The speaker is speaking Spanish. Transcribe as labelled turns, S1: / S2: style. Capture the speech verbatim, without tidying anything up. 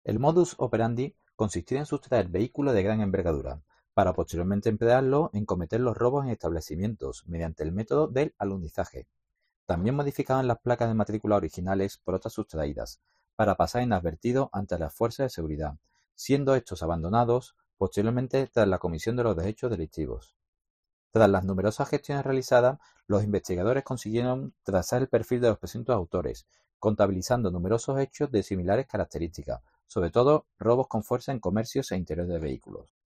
S1: El modus operandi consistía en sustraer vehículos de gran envergadura, para posteriormente emplearlo en cometer los robos en establecimientos mediante el método del alunizaje. También modificaban las placas de matrícula originales por otras sustraídas, para pasar inadvertidos ante las fuerzas de seguridad, siendo estos abandonados posteriormente tras la comisión de los hechos delictivos. Tras las numerosas gestiones realizadas, los investigadores consiguieron trazar el perfil de los presuntos autores, contabilizando numerosos hechos de similares características, sobre todo robos con fuerza en comercios e interiores de vehículos.